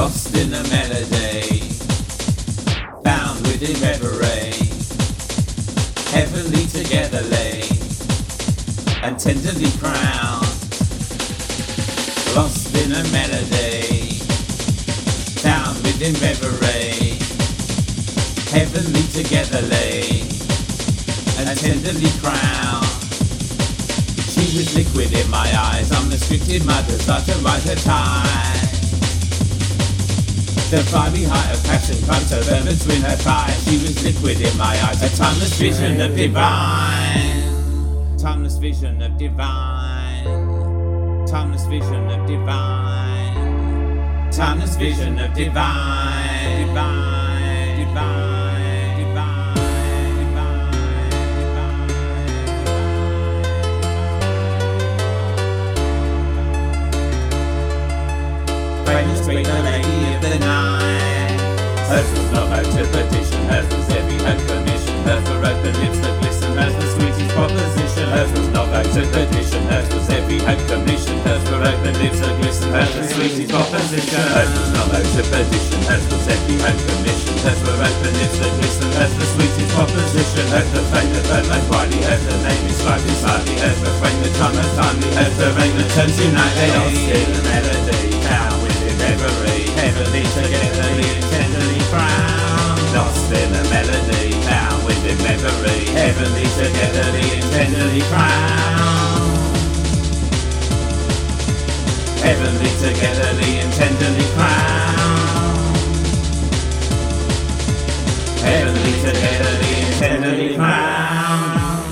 lost in a melody, bound within reverie, heavenly togetherly, and tenderly crowned. Lost in a melody, bound within reverie, heavenly togetherly, and tenderly crowned. She was liquid in my eyes, unrestricted my desire to write her time. The fiery height of passion climbed her vermin between her thighs. She was liquid in my eyes, a timeless vision of divine. Timeless vision of divine. Timeless vision of divine. Timeless vision of divine. Divine, divine, divine, divine, divine. Famous queen, the lady of the night. Hers was not out to petition, hers was every hope commission. Hers were open lips that glisten, hers the sweetest proposition. Hers was not out to petition, hers was every hope commission. Hers were open lips that glisten, hers the sweetest proposition. Hers was not out to petition, hers was every hope commission. Hers were open lips that glisten, hers the sweetest proposition. Hers the fame that burned most brightly, hers the name is slightly slightly. Hers the frame that time most timely, hers the rain that turns you nightly. Lost in the melody, down within reverie, heavily togetherly and tenderly crowned. Lost in a melody, bound within reverie, heavenly togetherly and tenderly crowned. Heavenly togetherly and tenderly crowned. Heavenly togetherly and tenderly crowned.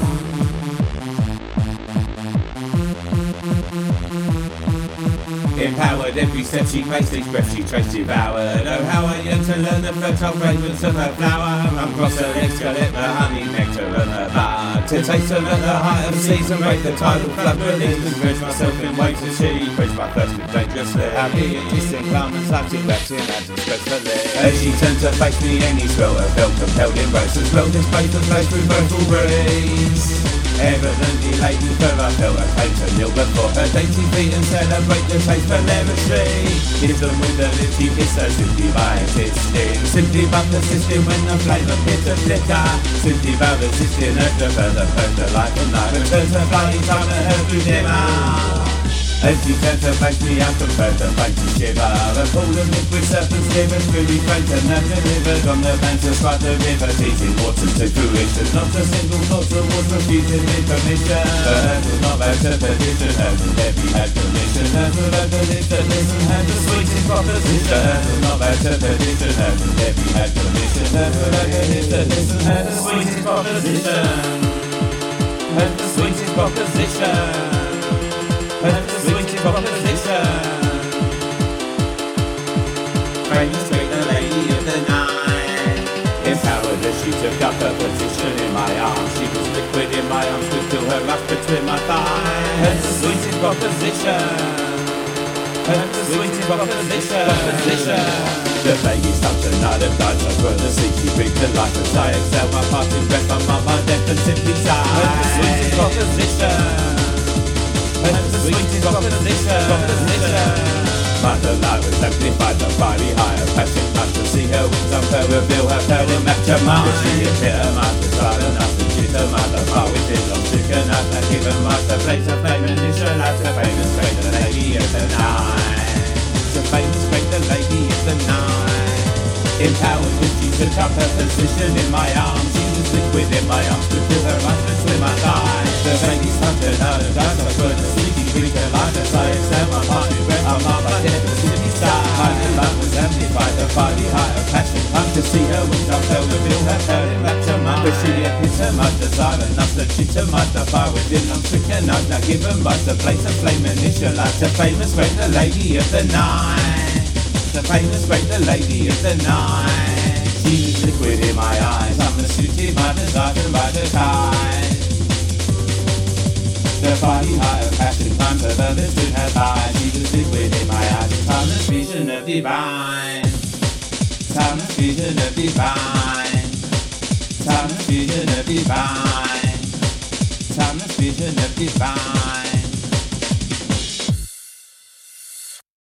Empowered every step she placed, each breath she traced devoured. Oh, how I yearn to learn the fertile fragrance of her flower. Uncross her legs, collect the honey nectar and her bud. To taste her at the height of season, break the tidal flood release. And dredge myself in waves of she quench my thirst with dangerously. Happy and distant calm and satisfaction as it spreads her legs. As she turned to face me, any spell her felt compelled embrace. As well as faith and faith with virtual grace. Evidently laden for I felt I came to kneel before her dainty feet and celebrate the taste of lavishly. Kiss them with the lips, you kiss her simply by insisting. Simply by persisting when the flame appears to flicker. Simply by resisting urge to further purge the life of night. Returns her flying time at her through dimmer. As she turned to face me, I confirmed the fainty shiver. A pool of liquid serpents living through me, faint and nerve delivered on the banks of Sprite the river, teasing waters to fruition. Not a single thought towards refusing me permission. But hers was not about to perdition, hers was heavy, had permission. Hers was about to listen, had the sweetest proposition. Hers was not about to perdition, hers was heavy, had permission. Hers was about to listen, had the sweetest proposition. Had the sweetest proposition. Had the sweetest proposition. Famous queen, the lady of the night. Empowered as she took up her position in my arms. She was liquid in my arms, with till her up between my thighs. Had the sweetest proposition. Had the sweetest proposition. The vaguest touch and night of night, I grow the sea, she breathed the life as I exhale my parting breath on my mind, death and simply sigh. Had the sweetest proposition. Had the sweetest proposition. Mother love was amplified, the fiery high of passion. Time to see her wings on her, reveal her pearl and match her mind. She appear her mother, silent enough, and she's her mother. Far within, long stricken out, and given master place of flame and initialize the famous great the lady of the night. The famous great the lady of the night. Empowered when she took up her position in my arms. She was liquid in my arms, could feel her eyes between my thighs. The baby's hunted out of dust, I burn the sleepy creek her life as I exhale my party breath. I'm on my head, the city side. My love was amplified, the fiery height of passion. Time to see her wings up, her reveal her pearl in rapture mind. But she appears her much desire enough that she to much the fire within. I'm stricken out, now given rise the place of flame initialize. The famous great the lady of the night. The famous great the lady of the night. She was liquid in my eyes, I'm the suited my desire to ride her tide. The fiery high of passion climbs her vermin to her thighs. She was liquid in my eyes, a timeless vision of divine. Timeless vision of divine. Timeless vision of divine. Timeless vision of divine.